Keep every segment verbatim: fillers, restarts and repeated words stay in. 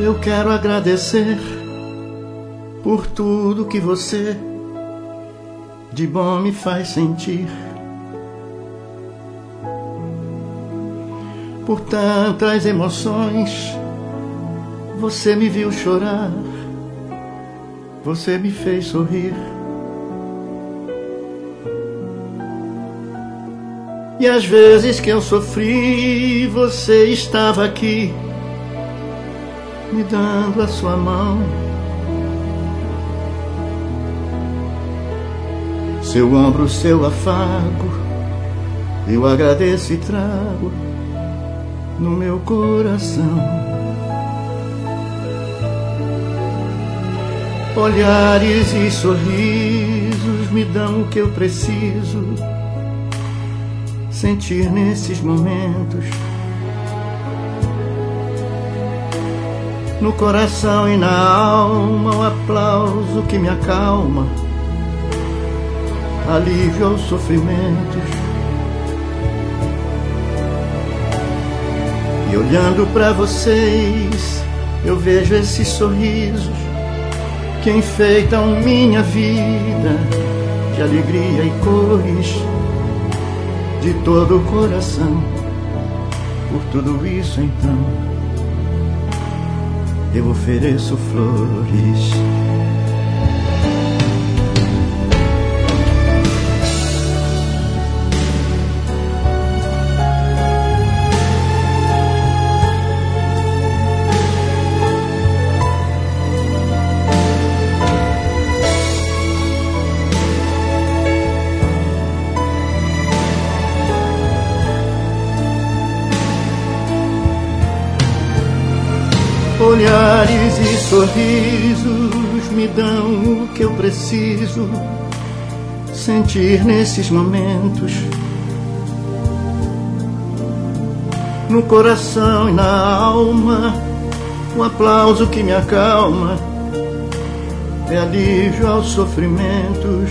Eu quero agradecer por tudo que você de bom me faz sentir, por tantas emoções. Você me viu chorar, você me fez sorrir, e às vezes que eu sofri, você estava aqui, me dando a sua mão. Seu ombro, seu afago, eu agradeço e trago no meu coração. Olhares e sorrisos me dão o que eu preciso sentir nesses momentos. No coração e na alma, o aplauso que me acalma, alívio aos sofrimentos. E olhando pra vocês, eu vejo esses sorrisos que enfeitam minha vida de alegria e cores, de todo o coração. Por tudo isso então eu ofereço flores. Olhares e sorrisos me dão o que eu preciso sentir nesses momentos. No coração e na alma, o aplauso que me acalma é alívio aos sofrimentos.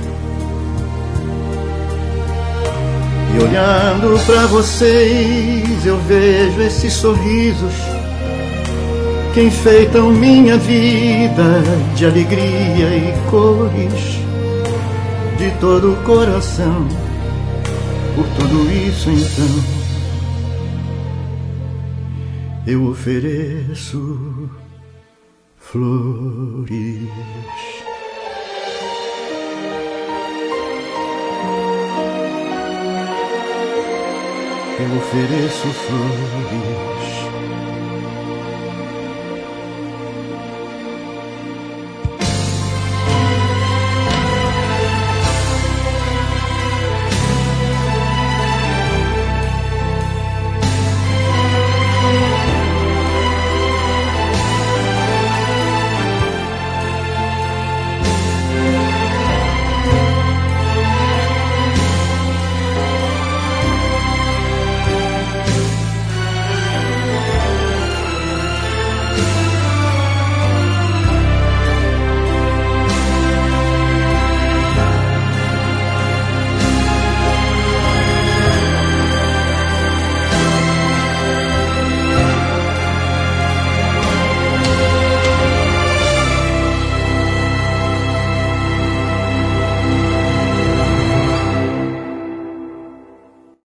E olhando pra vocês, eu vejo esses sorrisos que enfeitam minha vida de alegria e cores, de todo o coração. Por tudo isso então eu ofereço flores. Eu ofereço flores.